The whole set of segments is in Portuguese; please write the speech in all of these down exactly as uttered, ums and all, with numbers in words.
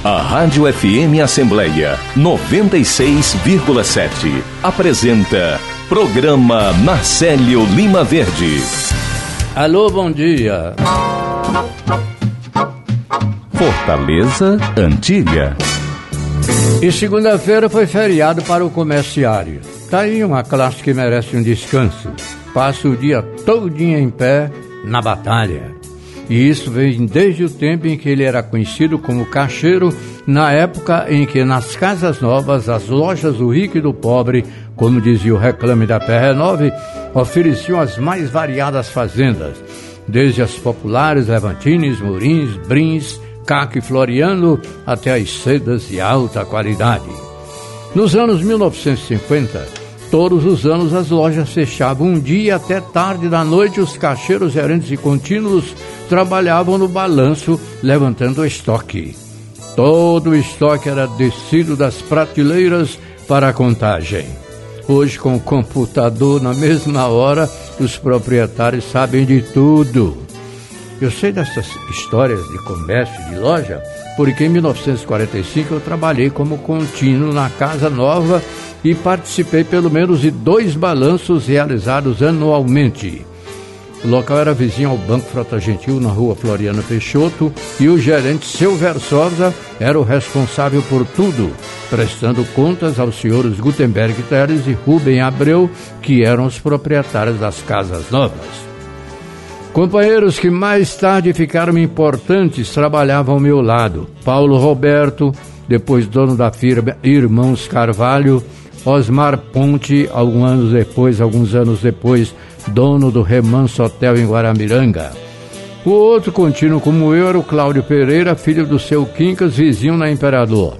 A Rádio F M Assembleia noventa e seis vírgula sete apresenta Programa Marcélio Lima Verde. Alô, bom dia. Fortaleza Antiga. E segunda-feira foi feriado para o comerciário. Tá aí uma classe que merece um descanso. Passa o dia todinho em pé na batalha. E isso vem desde o tempo em que ele era conhecido como caixeiro, na época em que nas casas novas, as lojas do rico e do pobre, como dizia o reclame da P R nove, ofereciam as mais variadas fazendas, desde as populares Levantines, Mourins, Brins, Caco e Floriano, até as sedas de alta qualidade. Nos anos mil novecentos e cinquenta, todos os anos as lojas fechavam um dia até tarde da noite. Os caixeiros, gerentes e contínuos trabalhavam no balanço, levantando o estoque. Todo o estoque era descido das prateleiras para a contagem. Hoje, com o computador, na mesma hora, os proprietários sabem de tudo. Eu sei dessas histórias de comércio, de loja, porque em mil novecentos e quarenta e cinco eu trabalhei como contínuo na Casa Nova e participei pelo menos de dois balanços realizados anualmente. O local era vizinho ao Banco Frota Gentil, na rua Floriano Peixoto, e o gerente Seu Versosa era o responsável por tudo, prestando contas aos senhores Gutenberg Teles e Rubem Abreu, que eram os proprietários das Casas Novas. Companheiros que mais tarde ficaram importantes trabalhavam ao meu lado. Paulo Roberto, depois dono da firma Irmãos Carvalho, Osmar Ponte, alguns anos depois, alguns anos depois, dono do Remanso Hotel em Guaramiranga. O outro contínuo como eu era o Cláudio Pereira, filho do seu Quincas, vizinho na Imperador.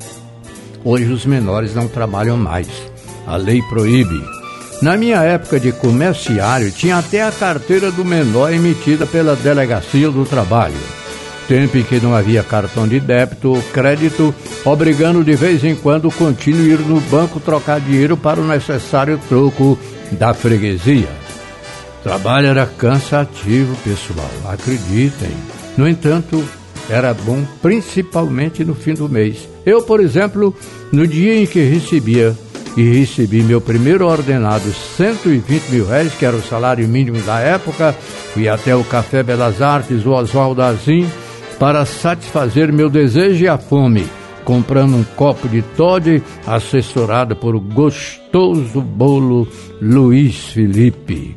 Hoje os menores não trabalham mais. A lei proíbe. Na minha época de comerciário, tinha até a carteira do menor emitida pela Delegacia do Trabalho. Tempo em que não havia cartão de débito ou crédito, obrigando de vez em quando o contínuo ir no banco trocar dinheiro para o necessário troco da freguesia. O trabalho era cansativo, pessoal, acreditem. No entanto, era bom principalmente no fim do mês. Eu, por exemplo, no dia em que recebia e recebi meu primeiro ordenado, cento e vinte mil réis, que era o salário mínimo da época, fui até o Café Belas Artes, o Oswaldo Azim, para satisfazer meu desejo e a fome, comprando um copo de toddy, assessorado por o gostoso bolo Luiz Felipe.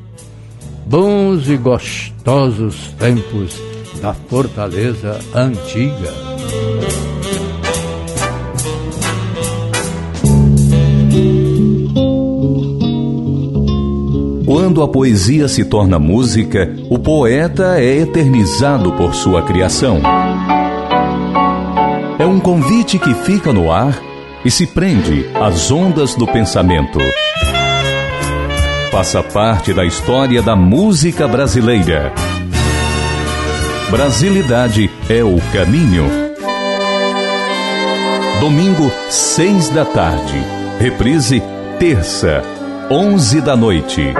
Bons e gostosos tempos da Fortaleza Antiga. Quando a poesia se torna música, o poeta é eternizado por sua criação. É um convite que fica no ar e se prende às ondas do pensamento. Faça parte da história da música brasileira. Brasilidade é o caminho. Domingo, seis da tarde. Reprise, terça, onze da noite.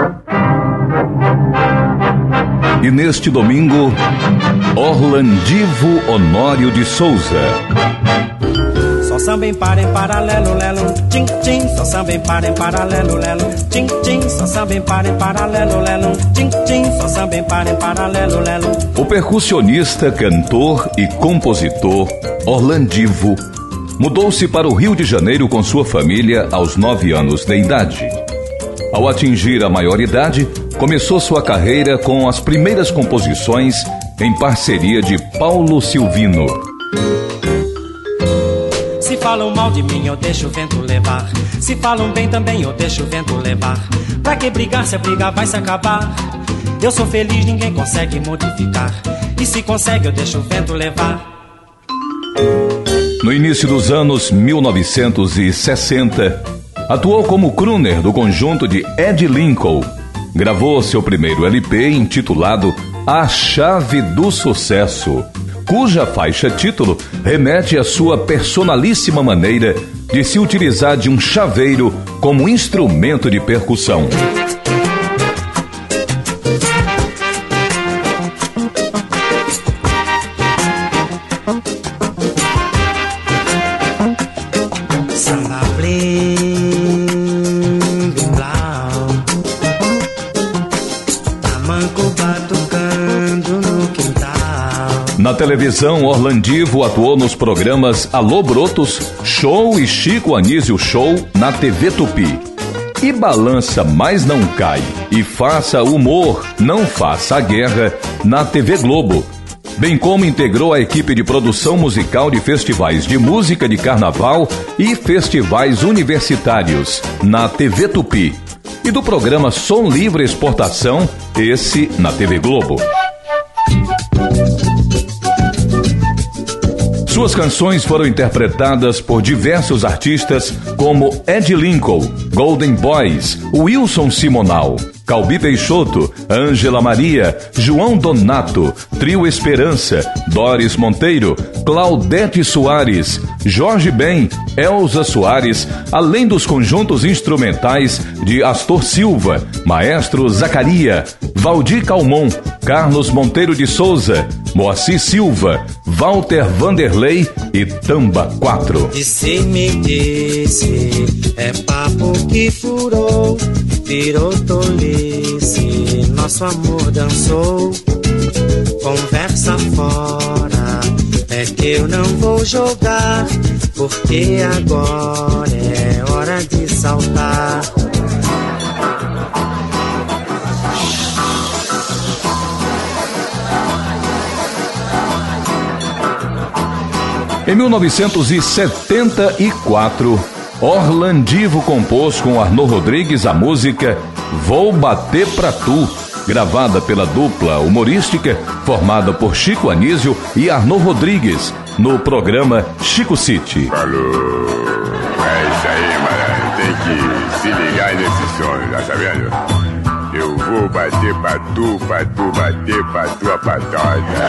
E neste domingo, Orlandivo Honório de Souza. Só samba em par em paralelo, lelo, tchim, tchim. Só samba em par em paralelo, lelo, tchim, tchim. Só samba em par em paralelo, lelo, tchim, tchim. Só samba em par em paralelo, lelo. O percussionista, cantor e compositor Orlandivo mudou-se para o Rio de Janeiro com sua família aos nove anos de idade. Ao atingir a maioridade, começou sua carreira com as primeiras composições em parceria de Paulo Silvino. Se falam mal de mim, eu deixo o vento levar. Se falam bem também, eu deixo o vento levar. Pra que brigar se a briga vai se acabar? Eu sou feliz, ninguém consegue modificar. E se consegue, eu deixo o vento levar. No início dos anos mil novecentos e sessenta, atuou como crooner do conjunto de Ed Lincoln. Gravou seu primeiro L P intitulado A Chave do Sucesso, cuja faixa título remete à sua personalíssima maneira de se utilizar de um chaveiro como instrumento de percussão. Na televisão, Orlandivo atuou nos programas Alô Brotos, Show e Chico Anísio Show na T V Tupi. E Balança Mas Não Cai e Faça Humor, Não Faça a Guerra na T V Globo. Bem como integrou a equipe de produção musical de festivais de música de carnaval e festivais universitários na T V Tupi. E do programa Som Livre Exportação, esse na T V Globo. Suas canções foram interpretadas por diversos artistas como Ed Lincoln, Golden Boys, Wilson Simonal, Calbi Peixoto, Ângela Maria, João Donato, Trio Esperança, Doris Monteiro, Claudete Soares, Jorge Ben, Elza Soares, além dos conjuntos instrumentais de Astor Silva, Maestro Zacaria, Valdir Calmon, Carlos Monteiro de Souza, Moacir Silva, Walter Vanderlei e Tamba quatro. Disse me disse, é papo que furou, virou tolice, nosso amor dançou. Conversa fora, é que eu não vou jogar, porque agora é hora de saltar. Em mil novecentos e setenta e quatro, Orlandivo compôs com Arnô Rodrigues a música Vou Bater Pra Tu, gravada pela dupla humorística formada por Chico Anísio e Arnô Rodrigues, no programa Chico City. Falou! É isso aí, mano. Tem que se ligar nesse som, tá sabendo? Eu vou bater pra tu, pra tu bater pra tua patada.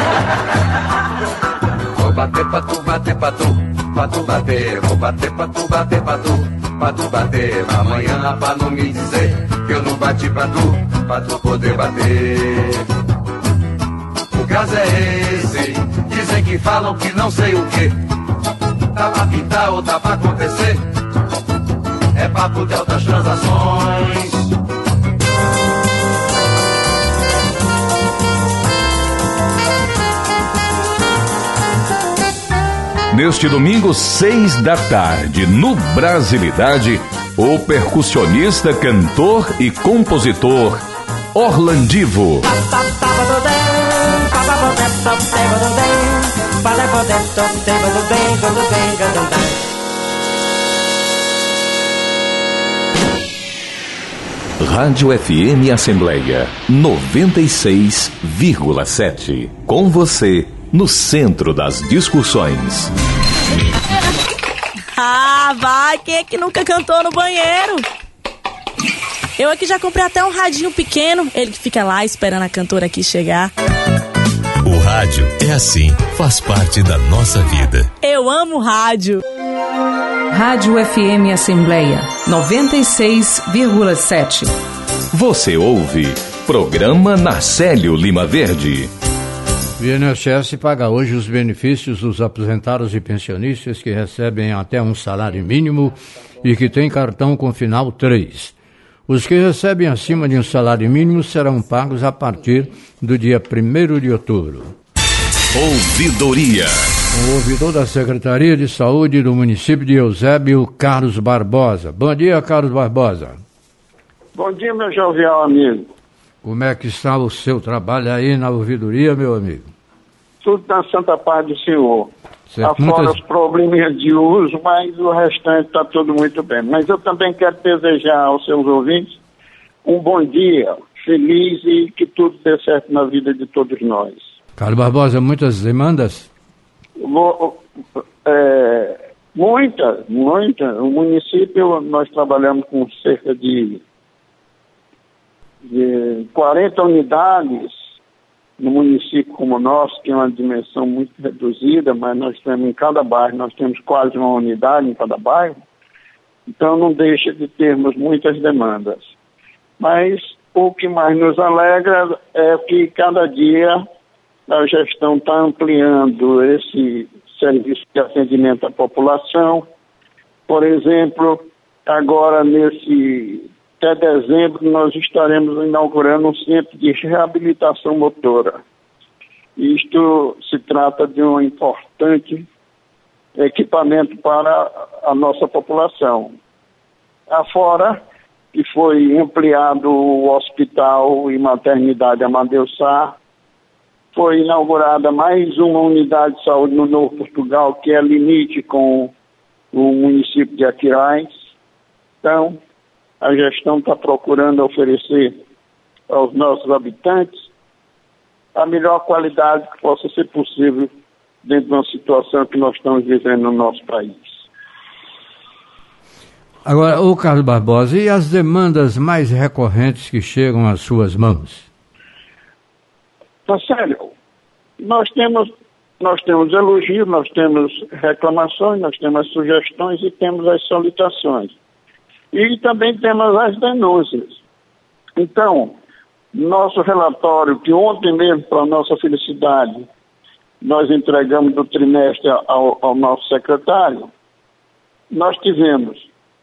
Vou bater pra tu, bater pra tu, pra tu bater. Vou bater pra tu, bater pra tu, pra tu bater. Amanhã pra não me dizer que eu não bati pra tu, pra tu poder bater. O caso é esse, dizem que falam que não sei o que. Tá pra pintar ou tá pra acontecer, é papo de altas transações. Neste domingo, seis da tarde, no Brasilidade, o percussionista, cantor e compositor Orlandivo. Rádio F M Assembleia noventa e seis vírgula sete. Com você no centro das discussões. Ah, vai! Quem é que nunca cantou no banheiro? Eu aqui já comprei até um radinho pequeno, ele que fica lá esperando a cantora aqui chegar. O rádio é assim, faz parte da nossa vida. Eu amo rádio. Rádio F M Assembleia noventa e seis vírgula sete. Você ouve Programa Narcélio Lima Verde. O I N S S paga hoje os benefícios dos aposentados e pensionistas que recebem até um salário mínimo e que têm cartão com final três. Os que recebem acima de um salário mínimo serão pagos a partir do dia primeiro de outubro. Ouvidoria. O ouvidor da Secretaria de Saúde do município de Eusébio, Carlos Barbosa. Bom dia, Carlos Barbosa. Bom dia, meu jovial amigo. Como é que está o seu trabalho aí na ouvidoria, meu amigo? Tudo na santa paz do Senhor. Certo. Afora Muitas... os probleminhas de uso, mas o restante está tudo muito bem. Mas eu também quero desejar aos seus ouvintes um bom dia, feliz e que tudo dê certo na vida de todos nós. Carlos Barbosa, muitas demandas? Vou, é, muita, muita. O município, nós trabalhamos com cerca de, de quarenta unidades no município como o nosso, que é uma dimensão muito reduzida, mas nós temos em cada bairro, nós temos quase uma unidade em cada bairro, então não deixa de termos muitas demandas. Mas o que mais nos alegra é que cada dia a gestão está ampliando esse serviço de atendimento à população. Por exemplo, agora nesse até dezembro nós estaremos inaugurando um centro de reabilitação motora. Isto se trata de um importante equipamento para a nossa população. Afora que foi ampliado o hospital e maternidade Amadeu Sá, foi inaugurada mais uma unidade de saúde no Novo Portugal, que é limite com o município de Aquiraz. Então, a gestão está procurando oferecer aos nossos habitantes a melhor qualidade que possa ser possível dentro de uma situação que nós estamos vivendo no nosso país. Agora, ô Carlos Barbosa, e as demandas mais recorrentes que chegam às suas mãos? Tá sério, nós temos, nós temos elogios, nós temos reclamações, nós temos sugestões e temos as solicitações. E também temos as denúncias. Então, nosso relatório, que ontem mesmo, para a nossa felicidade, nós entregamos do trimestre ao, ao nosso secretário, nós tivemos,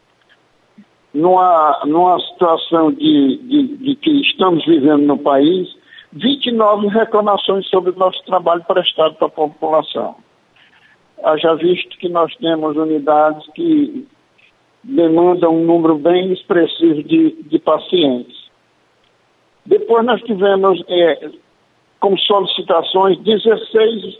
numa, numa situação de, de, de que estamos vivendo no país, vinte e nove reclamações sobre o nosso trabalho prestado para a população. Haja visto que nós temos unidades que demandam um número bem expressivo de, de pacientes. Depois nós tivemos, é, como solicitações, dezesseis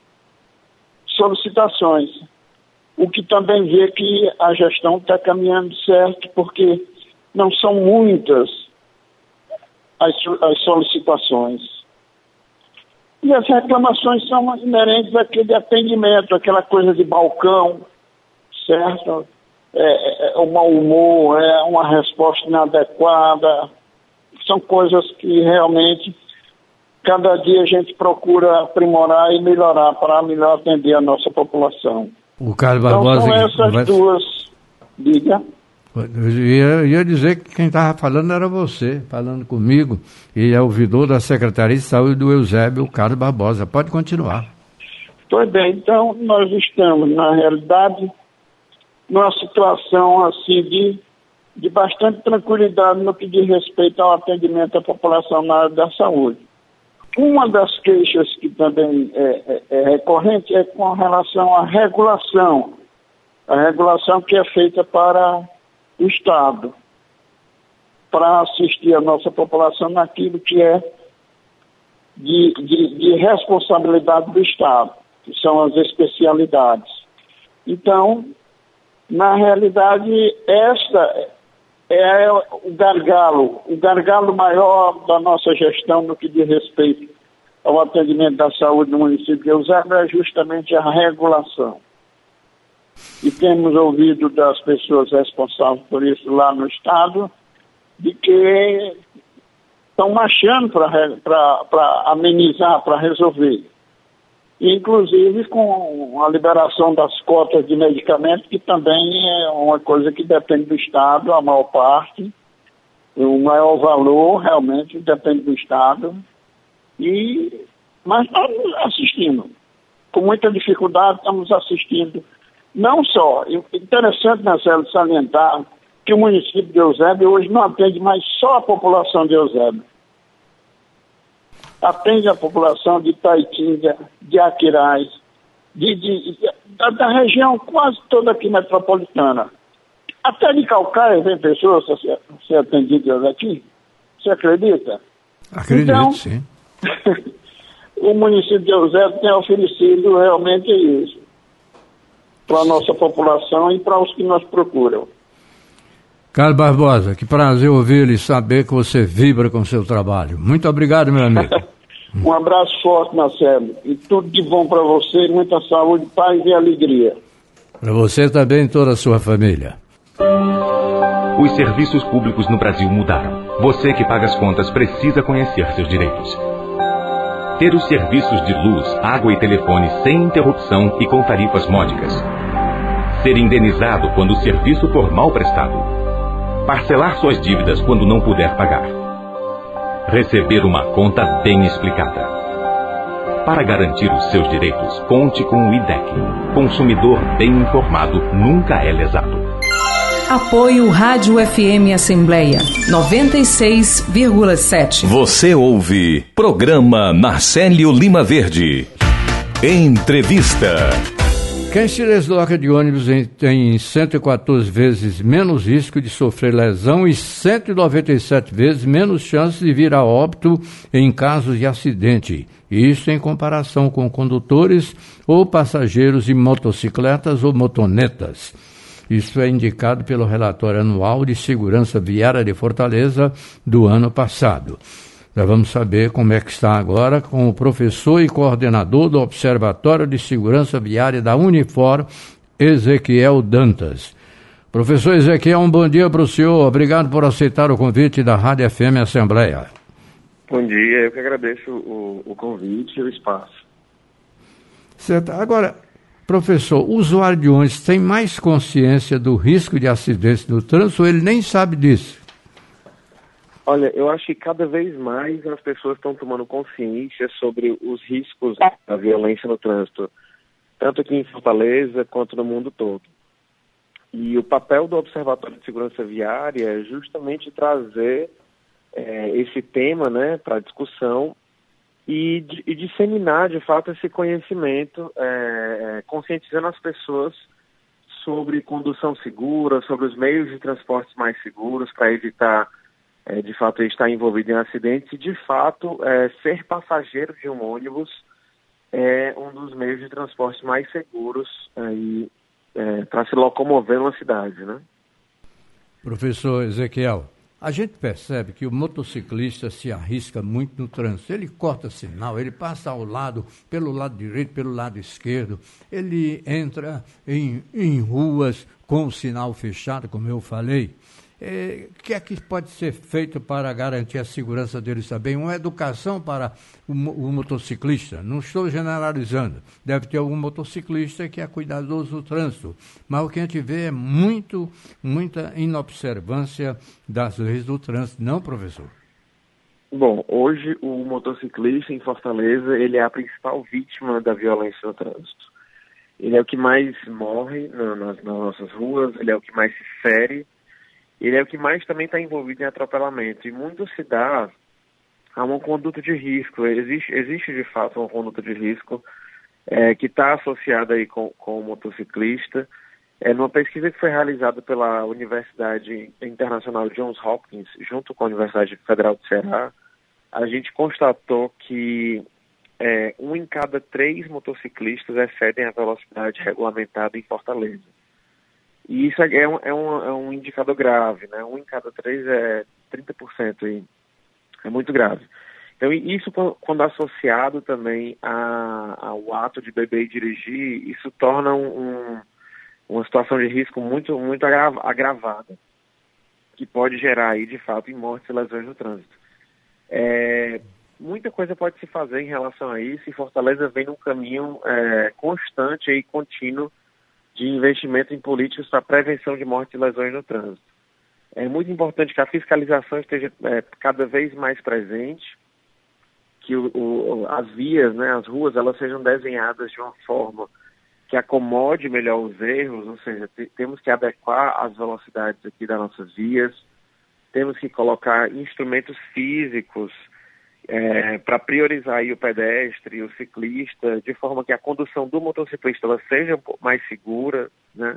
solicitações, o que também vê que a gestão está caminhando certo, porque não são muitas as, as solicitações. E as reclamações são inerentes àquele atendimento, aquela coisa de balcão, certo? É, é, o mau humor, é uma resposta inadequada. São coisas que realmente, cada dia a gente procura aprimorar e melhorar para melhor atender a nossa população. O Carlos Barbosa... Então, são essas vai... duas... Diga. Eu ia, ia dizer que quem estava falando era você, falando comigo, e é ouvidor da Secretaria de Saúde do Eusébio, o Carlos Barbosa. Pode continuar. Pois bem, então nós estamos, na realidade, numa situação assim de... de bastante tranquilidade no que diz respeito ao atendimento à população na área da saúde. Uma das queixas que também é, é, é recorrente é com relação à regulação. A regulação que é feita para o Estado, para assistir a nossa população naquilo que é de, de, de responsabilidade do Estado, que são as especialidades. Então, na realidade, esta é o gargalo, o gargalo maior da nossa gestão no que diz respeito ao atendimento da saúde no município de Eusébio é justamente a regulação. E temos ouvido das pessoas responsáveis por isso lá no Estado, de que estão marchando para amenizar, para resolver. Inclusive com a liberação das cotas de medicamentos, que também é uma coisa que depende do Estado, a maior parte. O maior valor realmente depende do Estado. E, mas estamos assistindo. Com muita dificuldade estamos assistindo. Não só, interessante, Marcelo, salientar que o município de Eusébio hoje não atende mais só a população de Eusébio. Atende a população de Itaitinga, de Aquiraz, de, de, de, da, da região quase toda aqui metropolitana. Até de Calcaia vem pessoas a ser, a ser atendidas aqui. Você acredita? Acredito, então, sim. O município de Eusébio tem oferecido realmente isso para a nossa população e para os que nos procuram. Carlos Barbosa, que prazer ouvi-lo e saber que você vibra com o seu trabalho. Muito obrigado, meu amigo. Um abraço forte, Marcelo. E tudo de bom para você, muita saúde, paz e alegria. Para você também e toda a sua família. Os serviços públicos no Brasil mudaram. Você que paga as contas precisa conhecer seus direitos. Ter os serviços de luz, água e telefone sem interrupção e com tarifas módicas. Ser indenizado quando o serviço for mal prestado. Parcelar suas dívidas quando não puder pagar. Receber uma conta bem explicada. Para garantir os seus direitos, conte com o I D E C. Consumidor bem informado nunca é lesado. Apoio Rádio F M Assembleia noventa e seis vírgula sete. Você ouve Programa Marcélio Lima Verde. Entrevista. Quem se desloca de ônibus tem cento e quatorze vezes menos risco de sofrer lesão e cento e noventa e sete vezes menos chances de vir a óbito em casos de acidente. Isso em comparação com condutores ou passageiros de motocicletas ou motonetas. Isso é indicado pelo relatório anual de segurança viária de Fortaleza do ano passado. Nós vamos saber como é que está agora com o professor e coordenador do Observatório de Segurança Viária da Unifor, Ezequiel Dantas. Professor Ezequiel, um bom dia para o senhor. Obrigado por aceitar o convite da Rádio F M Assembleia. Bom dia, eu que agradeço o, o convite e o espaço. Certo. Agora, professor, o usuário de ônibus tem mais consciência do risco de acidentes no trânsito ou ele nem sabe disso? Olha, eu acho que cada vez mais as pessoas estão tomando consciência sobre os riscos da violência no trânsito, tanto aqui em Fortaleza quanto no mundo todo. E o papel do Observatório de Segurança Viária é justamente trazer é, esse tema, né, para discussão e, e disseminar, de fato, esse conhecimento, é, conscientizando as pessoas sobre condução segura, sobre os meios de transporte mais seguros para evitar É, de fato, estar envolvido em acidentes e, de fato, é, ser passageiro de um ônibus é um dos meios de transporte mais seguros é, para se locomover numa cidade, né? Professor Ezequiel, a gente percebe que o motociclista se arrisca muito no trânsito. Ele corta sinal, ele passa ao lado, pelo lado direito, pelo lado esquerdo. Ele entra em, em ruas com o sinal fechado, como eu falei. O é, que é que pode ser feito para garantir a segurança deles também? Uma educação para o, o motociclista. Não estou generalizando. Deve ter algum motociclista que é cuidadoso do trânsito. Mas o que a gente vê é muito, muita inobservância das leis do trânsito. Não, professor? Bom, hoje o motociclista em Fortaleza, ele é a principal vítima da violência no trânsito. Ele é o que mais morre na, nas, nas nossas ruas, ele é o que mais se fere. Ele é o que mais também está envolvido em atropelamento. E muito se dá a uma conduta de risco. Existe, existe de fato uma conduta de risco é, que está associada aí com, com o motociclista. É, numa pesquisa que foi realizada pela Universidade Internacional Johns Hopkins, junto com a Universidade Federal do Ceará, a gente constatou que é, um em cada três motociclistas excedem a velocidade regulamentada em Fortaleza. E isso é um, é, um, é um indicador grave, né? Um em cada três é trinta por cento, e é muito grave. Então, isso quando associado também a, ao ato de beber e dirigir, isso torna um, uma situação de risco muito, muito agravada, que pode gerar aí, de fato, em mortes e lesões no trânsito. É, muita coisa pode se fazer em relação a isso, e Fortaleza vem num caminho é, constante e contínuo de investimento em políticas para prevenção de mortes e lesões no trânsito. É muito importante que a fiscalização esteja é, cada vez mais presente, que o, o, as vias, né, as ruas, elas sejam desenhadas de uma forma que acomode melhor os erros, ou seja, t- temos que adequar as velocidades aqui das nossas vias, temos que colocar instrumentos físicos É, para priorizar aí o pedestre, o ciclista, de forma que a condução do motociclista ela seja um pouco mais segura, né?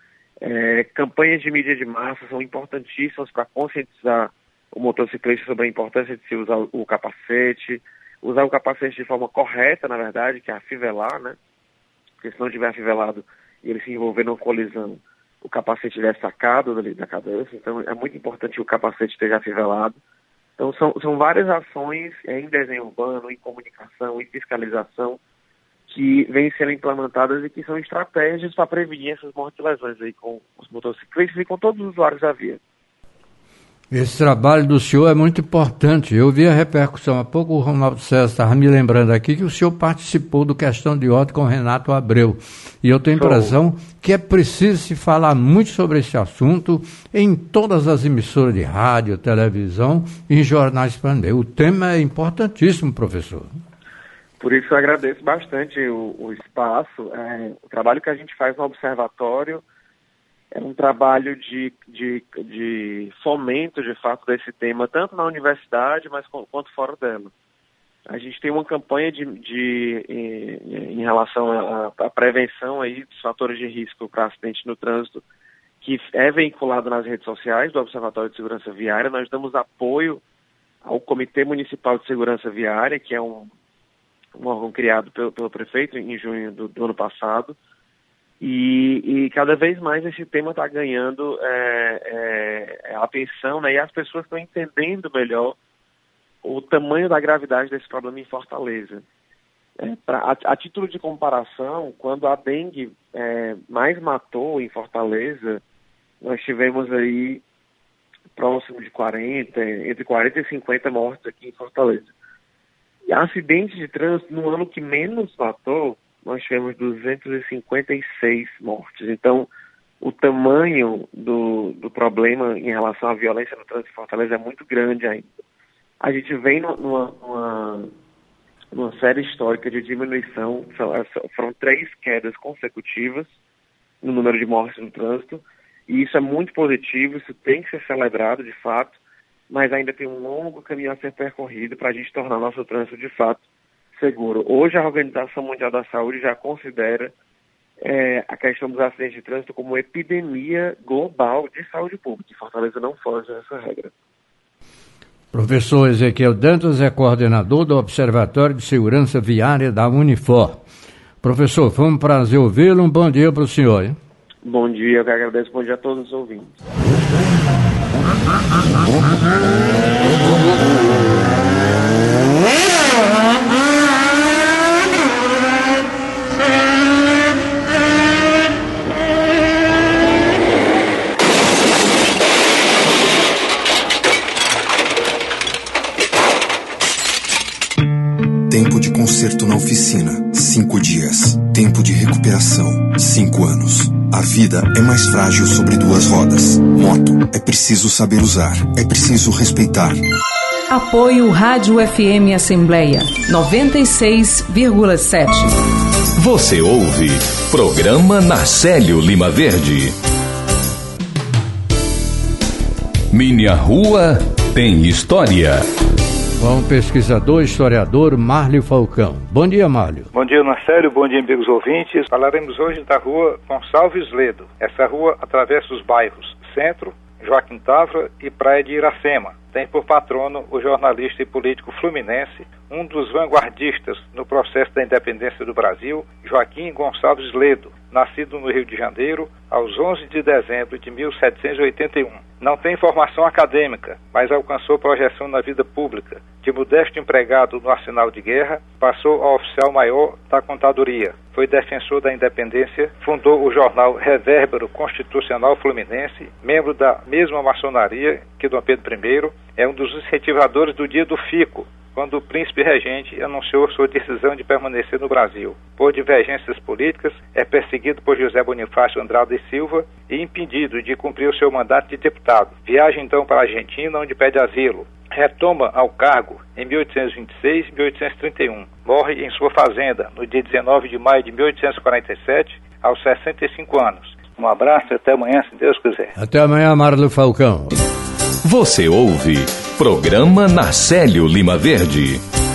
É, campanhas de mídia de massa são importantíssimas para conscientizar o motociclista sobre a importância de se usar o capacete, usar o capacete de forma correta, na verdade, que é afivelar, né? Porque se não tiver afivelado e ele se envolver numa colisão, o capacete ele é sacado dali da cabeça, então é muito importante que o capacete esteja afivelado. Então, são, são várias ações em desenho urbano, em comunicação, em fiscalização, que vêm sendo implementadas e que são estratégias para prevenir essas mortes e lesões aí com os motociclistas e com todos os usuários da via. Esse trabalho do senhor é muito importante. Eu vi a repercussão. Há pouco o Ronaldo César estava me lembrando aqui que o senhor participou do Questão de Ordem com o Renato Abreu. E eu tenho a impressão que é preciso se falar muito sobre esse assunto em todas as emissoras de rádio, televisão e em jornais também. O tema é importantíssimo, professor. Por isso eu agradeço bastante o, o espaço. É, o trabalho que a gente faz no Observatório é um trabalho de, de, de fomento, de fato, desse tema, tanto na universidade, mas quanto fora dela. A gente tem uma campanha de, de, em, em relação à, à prevenção aí dos fatores de risco para acidente no trânsito, que é vinculado nas redes sociais do Observatório de Segurança Viária. Nós damos apoio ao Comitê Municipal de Segurança Viária, que é um, um órgão criado pelo, pelo prefeito em junho do, do ano passado. E, e cada vez mais esse tema está ganhando é, é, atenção, né? E as pessoas estão entendendo melhor o tamanho da gravidade desse problema em Fortaleza. É, pra, a, a título de comparação, quando a dengue é, mais matou em Fortaleza, nós tivemos aí próximo de quarenta, entre quarenta e cinquenta mortes aqui em Fortaleza. E acidentes de trânsito, no ano que menos matou, nós tivemos duzentas e cinquenta e seis mortes. Então, o tamanho do, do problema em relação à violência no trânsito em Fortaleza é muito grande ainda. A gente vem numa, numa, numa série histórica de diminuição, foram três quedas consecutivas no número de mortes no trânsito, e isso é muito positivo, isso tem que ser celebrado de fato, mas ainda tem um longo caminho a ser percorrido para a gente tornar nosso trânsito de fato seguro. Hoje a Organização Mundial da Saúde já considera é, a questão dos acidentes de trânsito como epidemia global de saúde pública, e Fortaleza não foge dessa regra. Professor Ezequiel Dantas é coordenador do Observatório de Segurança Viária da Unifor. Professor, foi um prazer ouvi-lo, um bom dia para o senhor. Hein? Bom dia, eu que agradeço, bom dia a todos os ouvintes. Tempo de conserto na oficina, cinco dias. Tempo de recuperação, cinco anos. A vida é mais frágil sobre duas rodas. Moto é preciso saber usar, é preciso respeitar. Apoio Rádio F M Assembleia noventa e seis vírgula sete. Você ouve Programa Narcélio Lima Verde. Minha Rua tem História. Com o pesquisador e historiador Márlio Falcão. Bom dia, Márlio. Bom dia, Narcélio. Bom dia, amigos ouvintes. Falaremos hoje da rua Gonçalves Ledo. Essa rua atravessa os bairros Centro, Joaquim Távora e Praia de Iracema. Tem por patrono o jornalista e político fluminense, um dos vanguardistas no processo da independência do Brasil, Joaquim Gonçalves Ledo, nascido no Rio de Janeiro aos onze de dezembro de mil setecentos e oitenta e um. Não tem formação acadêmica, mas alcançou projeção na vida pública. De modesto empregado no arsenal de guerra, passou a oficial maior da contadoria. Foi defensor da independência, fundou o jornal Revérbero Constitucional Fluminense, membro da mesma maçonaria que Dom Pedro primeiro, é um dos incentivadores do Dia do Fico, quando o príncipe regente anunciou sua decisão de permanecer no Brasil. Por divergências políticas, é perseguido por José Bonifácio Andrade e Silva e impedido de cumprir o seu mandato de deputado. Viaja então para a Argentina, onde pede asilo. Retoma ao cargo em mil oitocentos e vinte e seis e mil oitocentos e trinta e um. Morre em sua fazenda no dia dezenove de maio de mil oitocentos e quarenta e sete, aos sessenta e cinco anos. Um abraço e até amanhã, se Deus quiser. Até amanhã, Márlio Falcão. Você ouve Programa Narcélio Lima Verde.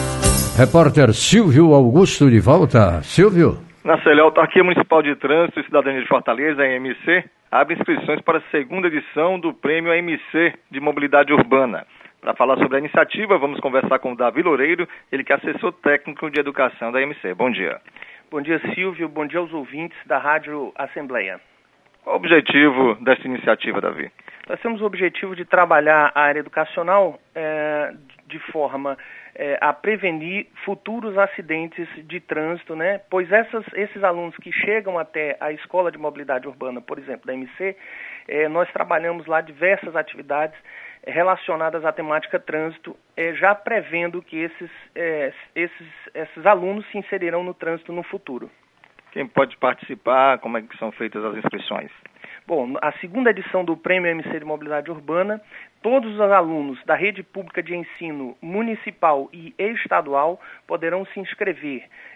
Repórter Silvio Augusto de volta. Silvio. Narcélio, a Autarquia Municipal de Trânsito e Cidadania de Fortaleza, a A M C, abre inscrições para a segunda edição do Prêmio A M C de Mobilidade Urbana. Para falar sobre a iniciativa, vamos conversar com o Davi Loureiro, ele que é assessor técnico de educação da A M C. Bom dia. Bom dia, Silvio. Bom dia aos ouvintes da Rádio Assembleia. Qual o objetivo dessa iniciativa, Davi? Nós temos o objetivo de trabalhar a área educacional é, de forma é, a prevenir futuros acidentes de trânsito, né? Pois essas, esses alunos que chegam até a Escola de Mobilidade Urbana, por exemplo, da A M C, é, nós trabalhamos lá diversas atividades relacionadas à temática trânsito, é, já prevendo que esses, é, esses, esses alunos se inserirão no trânsito no futuro. Quem pode participar? Como é que são feitas as inscrições? Bom, a segunda edição do Prêmio A M C de Mobilidade Urbana, todos os alunos da rede pública de ensino municipal e estadual poderão se inscrever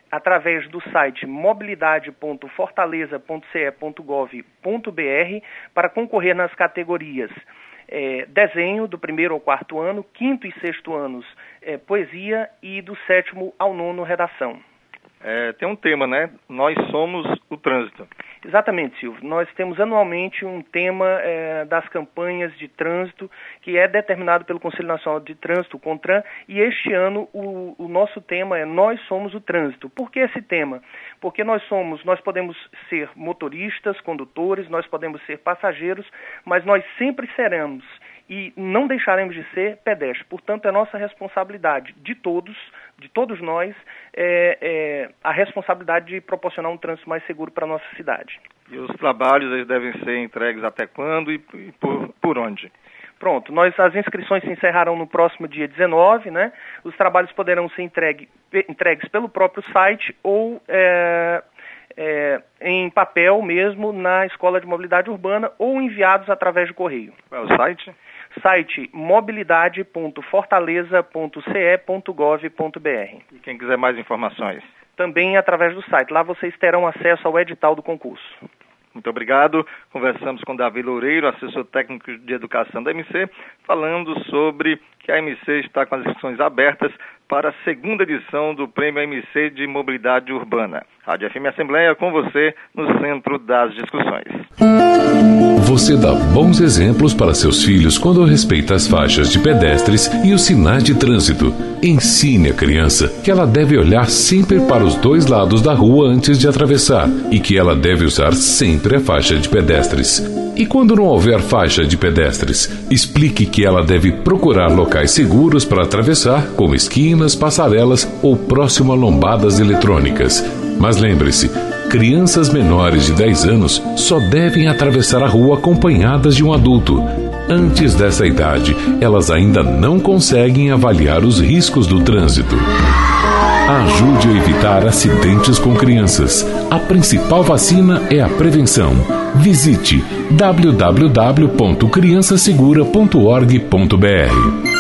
através do site mobilidade ponto fortaleza ponto c e ponto gov ponto b r para concorrer nas categorias é, desenho do primeiro ao quarto ano, quinto e sexto anos é, poesia e do sétimo ao nono redação. É, tem um tema, né? Nós somos o trânsito. Exatamente, Silvio. Nós temos anualmente um tema é, das campanhas de trânsito que é determinado pelo Conselho Nacional de Trânsito, o CONTRAN, e este ano o, o nosso tema é Nós Somos o Trânsito. Por que esse tema? Porque nós somos, nós podemos ser motoristas, condutores, nós podemos ser passageiros, mas nós sempre seremos e não deixaremos de ser pedestres. Portanto, é nossa responsabilidade de todos, de todos nós, é, é, a responsabilidade de proporcionar um trânsito mais seguro para a nossa cidade. E os trabalhos eles devem ser entregues até quando e, e por, por onde? Pronto, nós, as inscrições se encerrarão no próximo dia dezenove, né? Os trabalhos poderão ser entregue, entregues pelo próprio site ou é, é, em papel mesmo na Escola de Mobilidade Urbana ou enviados através do correio. Qual é o site? Site mobilidade ponto fortaleza ponto c e ponto gov ponto b r. E quem quiser mais informações? Também através do site. Lá vocês terão acesso ao edital do concurso. Muito obrigado. Conversamos com Davi Loureiro, assessor técnico de educação da M C, falando sobre que a M C está com as inscrições abertas para a segunda edição do Prêmio M C de Mobilidade Urbana. Rádio F M Assembleia com você no centro das discussões. Você dá bons exemplos para seus filhos quando respeita as faixas de pedestres e os sinais de trânsito. Ensine a criança que ela deve olhar sempre para os dois lados da rua antes de atravessar e que ela deve usar sempre a faixa de pedestres. E quando não houver faixa de pedestres, explique que ela deve procurar locais seguros para atravessar, como esquinas, passarelas ou próximo a lombadas eletrônicas. Mas lembre-se, crianças menores de dez anos só devem atravessar a rua acompanhadas de um adulto. Antes dessa idade, elas ainda não conseguem avaliar os riscos do trânsito. Ajude a evitar acidentes com crianças. A principal vacina é a prevenção. Visite w w w ponto criança segura ponto org ponto b r.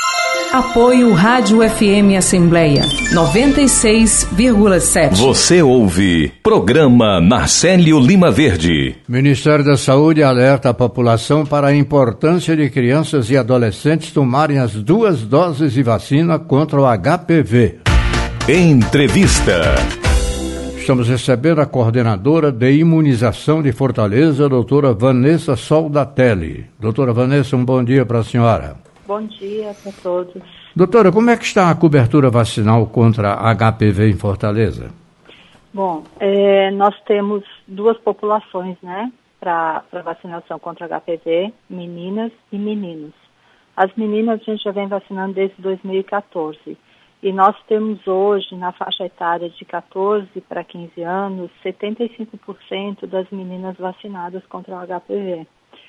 Apoio Rádio F M Assembleia noventa e seis vírgula sete. Você ouve Programa Narcélio Lima Verde. Ministério da Saúde alerta a população para a importância de crianças e adolescentes tomarem as duas doses de vacina contra o H P V. Entrevista. Estamos recebendo a coordenadora de imunização de Fortaleza, a doutora Vanessa Soldatelli. Doutora Vanessa, um bom dia para a senhora. Bom dia para todos. Doutora, como é que está a cobertura vacinal contra H P V em Fortaleza? Bom, é, nós temos duas populações, né, para vacinação contra H P V, meninas e meninos. As meninas a gente já vem vacinando desde dois mil e catorze. E nós temos hoje, na faixa etária de catorze para quinze anos, setenta e cinco por cento das meninas vacinadas contra o H P V.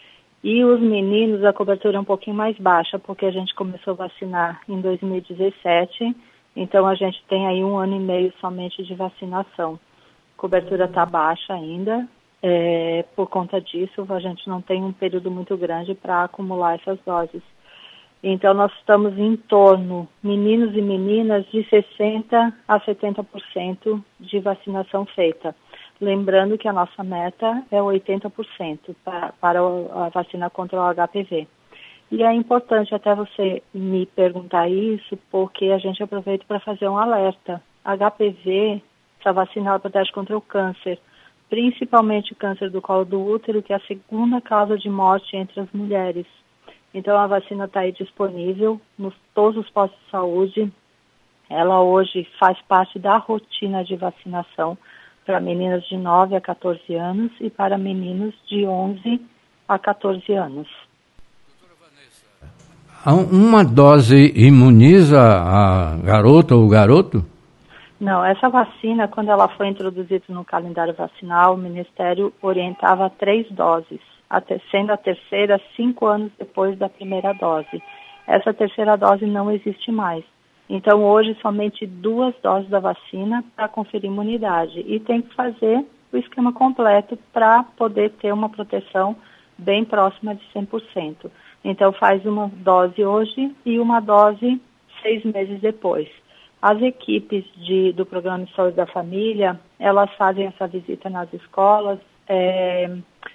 E os meninos, a cobertura é um pouquinho mais baixa, porque a gente começou a vacinar em dois mil e dezessete, então a gente tem aí um ano e meio somente de vacinação. A cobertura está baixa ainda, é, por conta disso a gente não tem um período muito grande para acumular essas doses. Então nós estamos em torno, meninos e meninas, de sessenta a setenta por cento de vacinação feita. Lembrando que a nossa meta é oitenta por cento para, para a vacina contra o H P V. E é importante até você me perguntar isso, porque a gente aproveita para fazer um alerta. H P V, essa vacina ela protege contra o câncer, principalmente o câncer do colo do útero, que é a segunda causa de morte entre as mulheres. Então a vacina está aí disponível nos todos os postos de saúde. Ela hoje faz parte da rotina de vacinação para meninas de nove a catorze anos e para meninos de onze a catorze anos. Uma dose imuniza a garota ou o garoto? Não, essa vacina, quando ela foi introduzida no calendário vacinal, o Ministério orientava três doses, até, sendo a terceira cinco anos depois da primeira dose. Essa terceira dose não existe mais. Então, hoje, somente duas doses da vacina para conferir imunidade. E tem que fazer o esquema completo para poder ter uma proteção bem próxima de cem por cento. Então, faz uma dose hoje e uma dose seis meses depois. As equipes de, do Programa de Saúde da Família, elas fazem essa visita nas escolas é,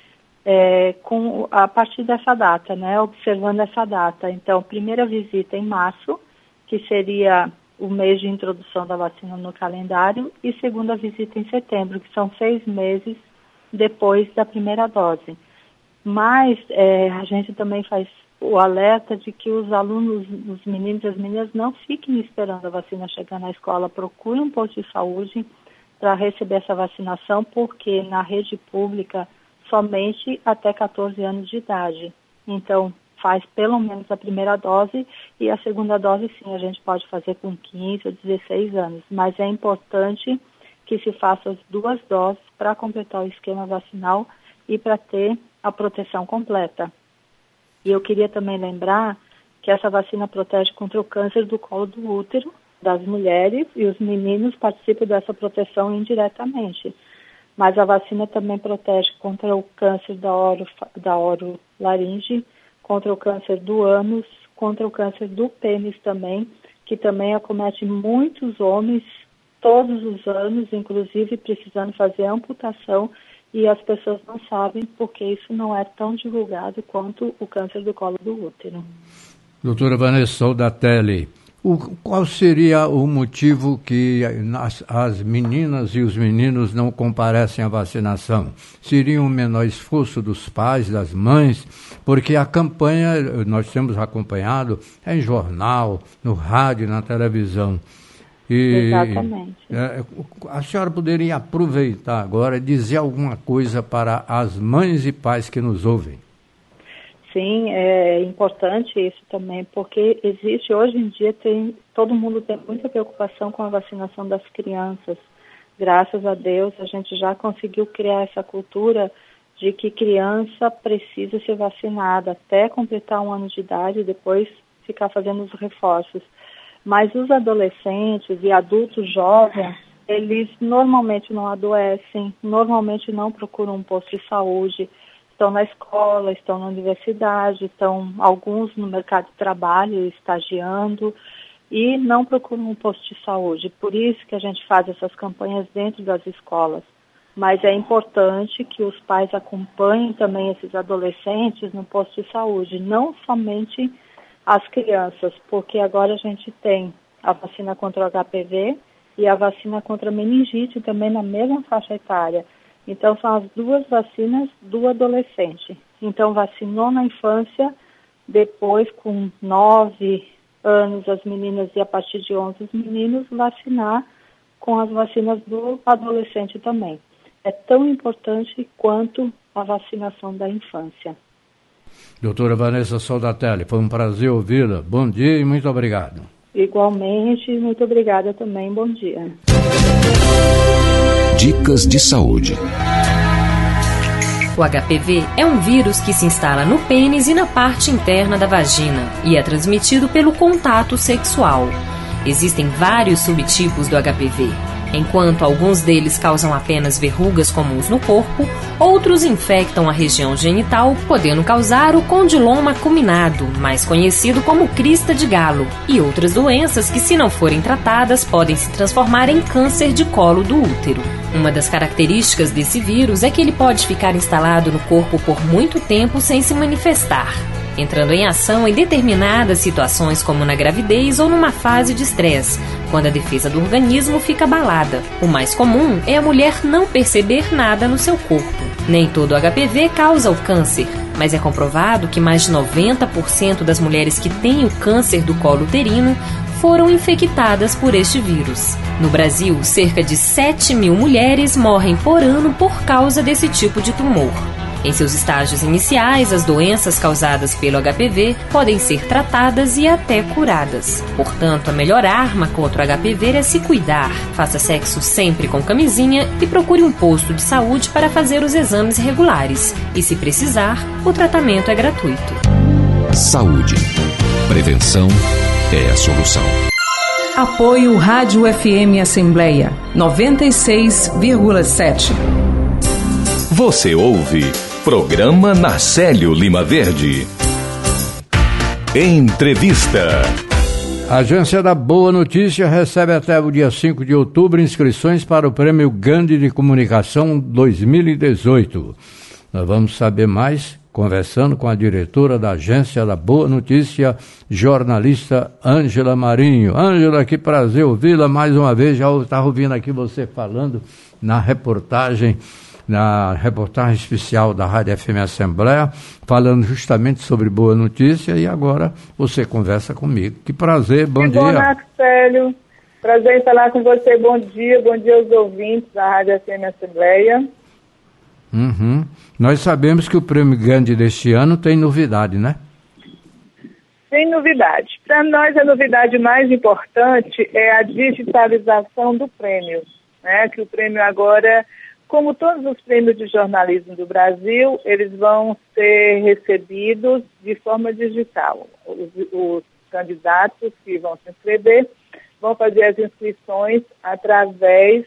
é, com, a partir dessa data, né, observando essa data. Então, primeira visita em março, que seria o mês de introdução da vacina no calendário, e segunda visita em setembro, que são seis meses depois da primeira dose. Mas é, a gente também faz o alerta de que os alunos, os meninos e as meninas não fiquem esperando a vacina chegar na escola, procurem um posto de saúde para receber essa vacinação, porque na rede pública somente até catorze anos de idade. Então, faz pelo menos a primeira dose, e a segunda dose sim, a gente pode fazer com quinze ou dezesseis anos, mas é importante que se faça as duas doses para completar o esquema vacinal e para ter a proteção completa. E eu queria também lembrar que essa vacina protege contra o câncer do colo do útero das mulheres, e os meninos participam dessa proteção indiretamente. Mas a vacina também protege contra o câncer da, oro, da orolaringe, contra o câncer do ânus, contra o câncer do pênis também, que também acomete muitos homens todos os anos, inclusive precisando fazer amputação, e as pessoas não sabem porque isso não é tão divulgado quanto o câncer do colo do útero. Doutora Vanessa Soldatelli, o, qual seria o motivo que as, as meninas e os meninos não comparecem à vacinação? Seria um menor esforço dos pais, das mães? Porque a campanha, nós temos acompanhado, é em jornal, no rádio, na televisão. E, Exatamente. É, a senhora poderia aproveitar agora e dizer alguma coisa para as mães e pais que nos ouvem? Sim, é importante isso também, porque existe hoje em dia, tem, todo mundo tem muita preocupação com a vacinação das crianças. Graças a Deus, a gente já conseguiu criar essa cultura de que criança precisa ser vacinada até completar um ano de idade e depois ficar fazendo os reforços. Mas os adolescentes e adultos jovens, eles normalmente não adoecem, normalmente não procuram um posto de saúde, estão na escola, estão na universidade, estão alguns no mercado de trabalho, estagiando, e não procuram um posto de saúde. Por isso que a gente faz essas campanhas dentro das escolas. Mas é importante que os pais acompanhem também esses adolescentes no posto de saúde, não somente as crianças, porque agora a gente tem a vacina contra o H P V e a vacina contra a meningite também na mesma faixa etária. Então, são as duas vacinas do adolescente. Então, vacinou na infância, depois, com nove anos, as meninas, e a partir de onze, os meninos, vacinar com as vacinas do adolescente também. É tão importante quanto a vacinação da infância. Doutora Vanessa Soldatelli, foi um prazer ouvi-la. Bom dia e muito obrigado. Igualmente, muito obrigada também. Bom dia. Dicas de saúde. O H P V é um vírus que se instala no pênis e na parte interna da vagina e é transmitido pelo contato sexual. Existem vários subtipos do H P V. Enquanto alguns deles causam apenas verrugas comuns no corpo, outros infectam a região genital, podendo causar o condiloma acuminado, mais conhecido como crista de galo, e outras doenças que, se não forem tratadas, podem se transformar em câncer de colo do útero. Uma das características desse vírus é que ele pode ficar instalado no corpo por muito tempo sem se manifestar, entrando em ação em determinadas situações como na gravidez ou numa fase de estresse, quando a defesa do organismo fica abalada. O mais comum é a mulher não perceber nada no seu corpo. Nem todo H P V causa o câncer, mas é comprovado que mais de noventa por cento das mulheres que têm o câncer do colo uterino foram infectadas por este vírus. No Brasil, cerca de sete mil mulheres morrem por ano por causa desse tipo de tumor. Em seus estágios iniciais, as doenças causadas pelo H P V podem ser tratadas e até curadas. Portanto, a melhor arma contra o H P V é se cuidar. Faça sexo sempre com camisinha e procure um posto de saúde para fazer os exames regulares. E, se precisar, o tratamento é gratuito. Saúde. Prevenção é a solução. Apoio Rádio F M Assembleia noventa e seis vírgula sete. Você ouve Programa Nacélio Lima Verde. Entrevista. A Agência da Boa Notícia recebe até o dia cinco de outubro inscrições para o Prêmio Gandhi de Comunicação dois mil e dezoito. Nós vamos saber mais conversando com a diretora da Agência da Boa Notícia, jornalista Ângela Marinho. Ângela, que prazer ouvi-la mais uma vez. Já estava ouvindo aqui você falando na reportagem, na reportagem especial da Rádio F M Assembleia, falando justamente sobre Boa Notícia, e agora você conversa comigo. Que prazer, bom que dia. Bom, Marcelo. Prazer em falar com você. Bom dia, bom dia aos ouvintes da Rádio F M Assembleia. Uhum. Nós sabemos que o Prêmio Gandhi deste ano tem novidade, né? Tem novidade. Para nós, a novidade mais importante é a digitalização do prêmio, né? Que o prêmio agora, como todos os prêmios de jornalismo do Brasil, eles vão ser recebidos de forma digital. Os, os candidatos que vão se inscrever vão fazer as inscrições através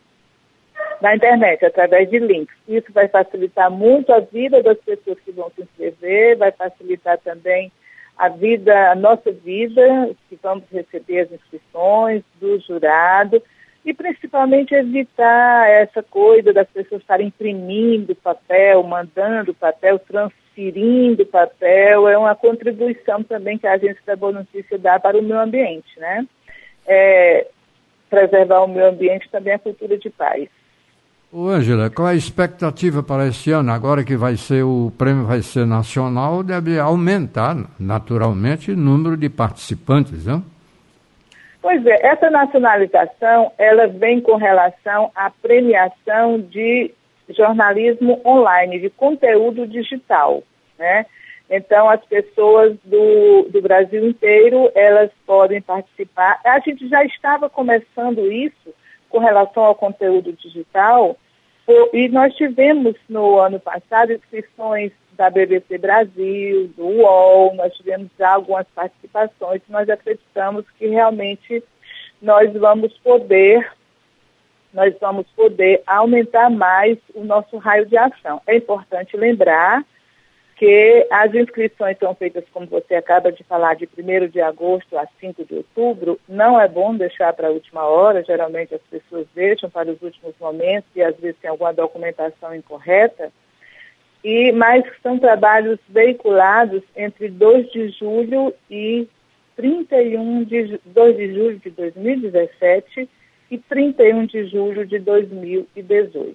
da internet, através de links. Isso vai facilitar muito a vida das pessoas que vão se inscrever, vai facilitar também a vida, a nossa vida, que vamos receber as inscrições do jurado, e principalmente evitar essa coisa das pessoas estarem imprimindo papel, mandando papel, transferindo papel. É uma contribuição também que a Agência da Boa Notícia dá para o meio ambiente, né? É, preservar o meio ambiente também é a cultura de paz. Ô, Ângela, qual é a expectativa para esse ano? Agora que vai ser, o prêmio vai ser nacional, deve aumentar naturalmente o número de participantes, não? Pois é, essa nacionalização, ela vem com relação à premiação de jornalismo online, de conteúdo digital, né? Então, as pessoas do, do Brasil inteiro, elas podem participar. A gente já estava começando isso com relação ao conteúdo digital, e nós tivemos no ano passado inscrições da B B C Brasil, do U O L, nós tivemos já algumas participações, nós acreditamos que realmente nós vamos poder, nós vamos poder aumentar mais o nosso raio de ação. É importante lembrar que as inscrições são feitas, como você acaba de falar, de primeiro de agosto a cinco de outubro. Não é bom deixar para a última hora, geralmente as pessoas deixam para os últimos momentos e às vezes tem alguma documentação incorreta. E, mas são trabalhos veiculados entre dois de julho e trinta e um de, dois de julho de dois mil e dezessete e trinta e um de julho de dois mil e dezoito.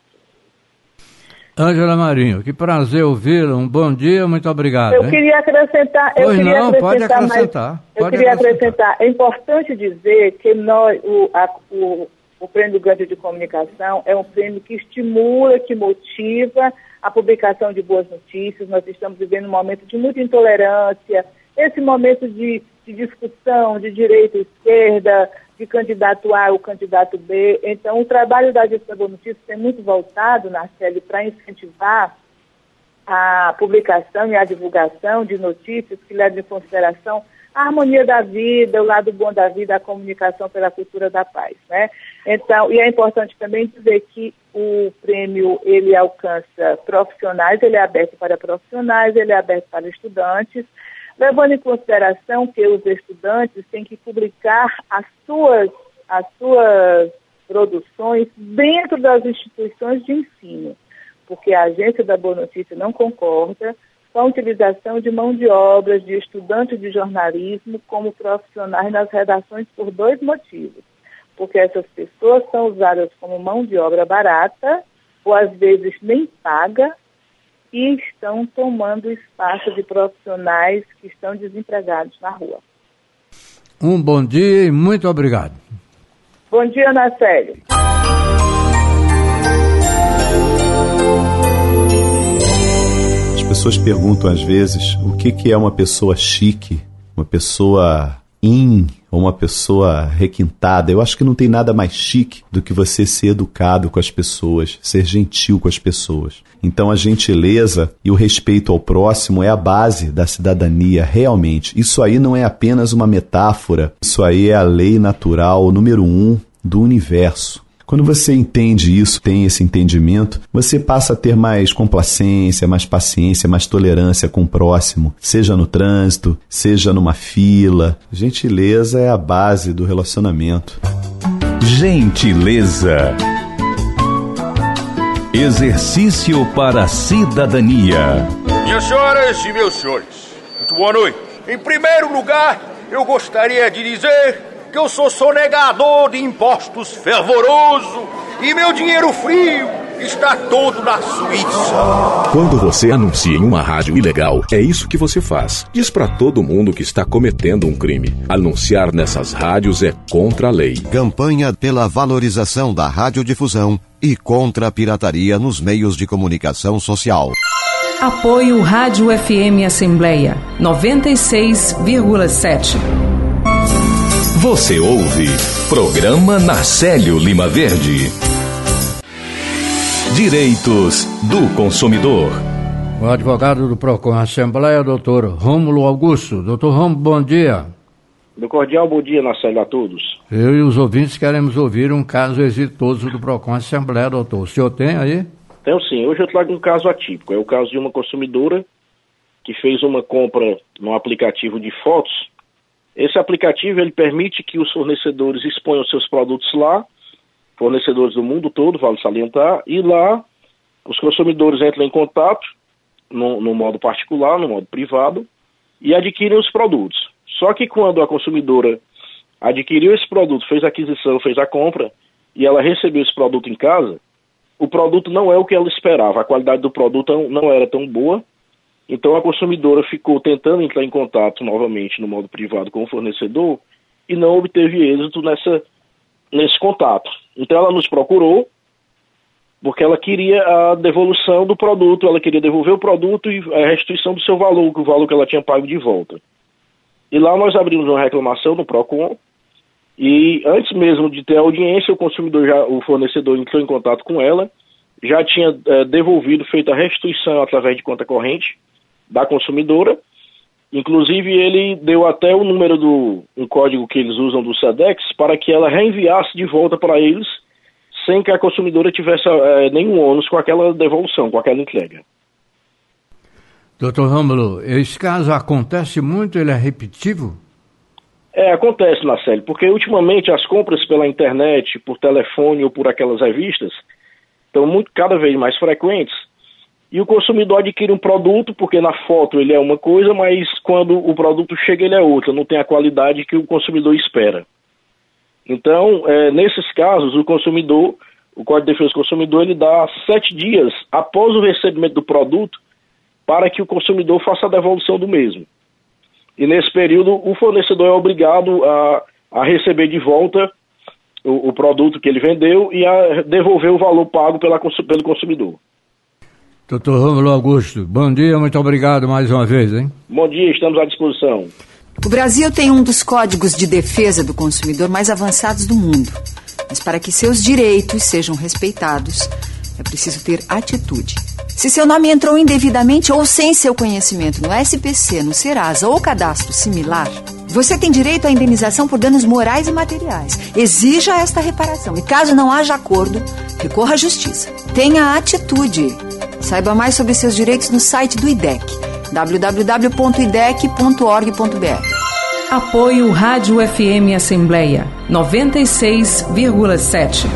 Ângela Marinho, que prazer ouvi-la, um bom dia, muito obrigado. Eu hein? queria acrescentar, eu pois queria não, acrescentar, pode acrescentar. Mais, pode eu queria acrescentar. acrescentar, é importante dizer que nós, o, a, o, o Prêmio Gandhi de Comunicação é um prêmio que estimula, que motiva a publicação de boas notícias. Nós estamos vivendo um momento de muita intolerância, esse momento de, de discussão de direita e esquerda, de candidato A ou candidato B. Então, o trabalho da Agência da Boa Notícia tem muito voltado, Narcélio, para incentivar a publicação e a divulgação de notícias que levam em consideração a harmonia da vida, o lado bom da vida, a comunicação pela cultura da paz, né? Então, e é importante também dizer que o prêmio, ele alcança profissionais, ele é aberto para profissionais, ele é aberto para estudantes, levando em consideração que os estudantes têm que publicar as suas, as suas produções dentro das instituições de ensino, porque a Agência da Boa Notícia não concorda com a utilização de mão de obras de estudantes de jornalismo como profissionais nas redações por dois motivos. Porque essas pessoas são usadas como mão de obra barata, ou às vezes nem paga, e estão tomando espaço de profissionais que estão desempregados na rua. Um bom dia e muito obrigado. Bom dia, Narcélio. As pessoas perguntam às vezes o que, que é uma pessoa chique, uma pessoa in, ou uma pessoa requintada. Eu acho que não tem nada mais chique do que você ser educado com as pessoas, ser gentil com as pessoas. Então a gentileza e o respeito ao próximo é a base da cidadania, realmente. Isso aí não é apenas uma metáfora, isso aí é a lei natural número um do universo. Quando você entende isso, tem esse entendimento, você passa a ter mais complacência, mais paciência, mais tolerância com o próximo, seja no trânsito, seja numa fila. Gentileza é a base do relacionamento. Gentileza. Exercício para a cidadania. Minhas senhoras e meus senhores, muito boa noite. Em primeiro lugar, eu gostaria de dizer que eu sou sonegador de impostos fervoroso e meu dinheiro frio está todo na Suíça. Quando você anuncia em uma rádio ilegal, é isso que você faz. Diz pra todo mundo que está cometendo um crime. Anunciar nessas rádios é contra a lei. Campanha pela valorização da radiodifusão e contra a pirataria nos meios de comunicação social. Apoio Rádio F M Assembleia noventa e seis vírgula sete. Você ouve Programa Narcélio Lima Verde. Direitos do consumidor. O advogado do Procon Assembleia, doutor Rômulo Augusto. Doutor Rômulo, bom dia. Do cordial bom dia, Narcélio, a todos. Eu e os ouvintes queremos ouvir um caso exitoso do Procon Assembleia, doutor. O senhor tem aí? Tenho sim. Hoje eu trago um caso atípico. É o caso de uma consumidora que fez uma compra num aplicativo de fotos. Esse aplicativo ele permite que os fornecedores exponham seus produtos lá, fornecedores do mundo todo, vale salientar, e lá os consumidores entram em contato no, no modo particular, no modo privado, e adquirem os produtos. Só que quando a consumidora adquiriu esse produto, fez a aquisição, fez a compra, e ela recebeu esse produto em casa, o produto não é o que ela esperava, a qualidade do produto não era tão boa, então a consumidora ficou tentando entrar em contato novamente no modo privado com o fornecedor e não obteve êxito nessa, nesse contato. Então ela nos procurou porque ela queria a devolução do produto, ela queria devolver o produto e a restituição do seu valor, o valor que ela tinha pago de volta. E lá nós abrimos uma reclamação no Procon e antes mesmo de ter a audiência, o consumidor, já, o fornecedor entrou em contato com ela, já tinha é, devolvido, feito a restituição através de conta corrente da consumidora. Inclusive ele deu até o número do um código que eles usam do SEDEX para que ela reenviasse de volta para eles sem que a consumidora tivesse é, nenhum ônus com aquela devolução, com aquela entrega. doutor Rômulo, esse caso acontece muito, ele é repetitivo? É, acontece, Narcélio, porque ultimamente as compras pela internet, por telefone ou por aquelas revistas estão muito, cada vez mais frequentes. E o consumidor adquire um produto, porque na foto ele é uma coisa, mas quando o produto chega ele é outra, não tem a qualidade que o consumidor espera. Então, é, nesses casos, o consumidor, o Código de Defesa do Consumidor, ele dá sete dias após o recebimento do produto para que o consumidor faça a devolução do mesmo. E nesse período, o fornecedor é obrigado a, a receber de volta o, o produto que ele vendeu e a devolver o valor pago pela, pelo consumidor. doutor Rômulo Augusto, bom dia, muito obrigado mais uma vez, hein? Bom dia, estamos à disposição. O Brasil tem um dos códigos de defesa do consumidor mais avançados do mundo. Mas para que seus direitos sejam respeitados, é preciso ter atitude. Se seu nome entrou indevidamente ou sem seu conhecimento no S P C, no Serasa ou cadastro similar, você tem direito à indenização por danos morais e materiais. Exija esta reparação e, caso não haja acordo, recorra à justiça. Tenha atitude. Saiba mais sobre seus direitos no site do I D E C, w w w ponto i d e c ponto org ponto b r. Apoio Rádio F M Assembleia noventa e seis vírgula sete.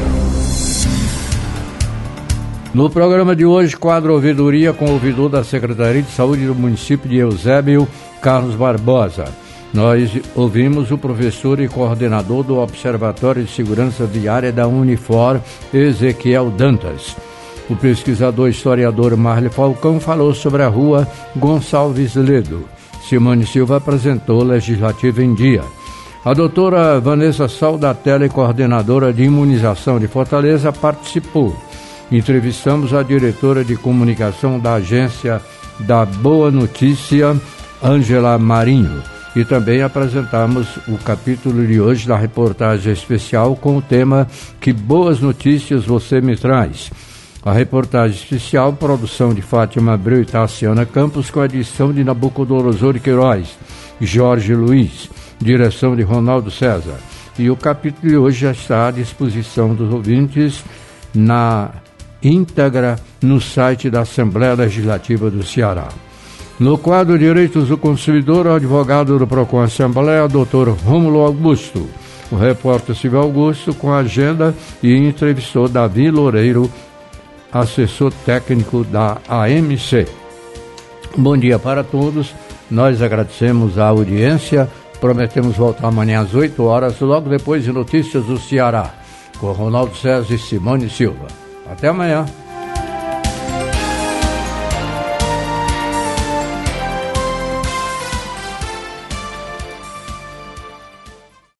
No programa de hoje, quadro Ouvidoria com o ouvidor da Secretaria de Saúde do município de Eusébio, Carlos Barbosa. Nós ouvimos o professor e coordenador do Observatório de Segurança Viária da Unifor, Ezequiel Dantas. O pesquisador e historiador Marli Falcão falou sobre a rua Gonçalves Ledo. Simone Silva apresentou Legislativo em Dia. A doutora Vanessa Saldatella, coordenadora de imunização de Fortaleza, participou. Entrevistamos a diretora de comunicação da agência da Boa Notícia, Ângela Marinho, e também apresentamos o capítulo de hoje da reportagem especial com o tema Que Boas Notícias Você Me Traz. A reportagem especial, produção de Fátima Abreu e Tassiana Campos, com a edição de Nabucodonosor de Queiroz, Jorge Luiz, direção de Ronaldo César. E o capítulo de hoje já está à disposição dos ouvintes na íntegra no site da Assembleia Legislativa do Ceará. No quadro Direitos do Consumidor, o advogado do Procon Assembleia, doutor Rômulo Augusto. O repórter Silvio Augusto com a agenda e entrevistou Davi Loureiro, assessor técnico da A M C. Bom dia para todos, nós agradecemos a audiência, prometemos voltar amanhã às oito horas, logo depois de Notícias do Ceará, com Ronaldo César e Simone Silva. Até amanhã.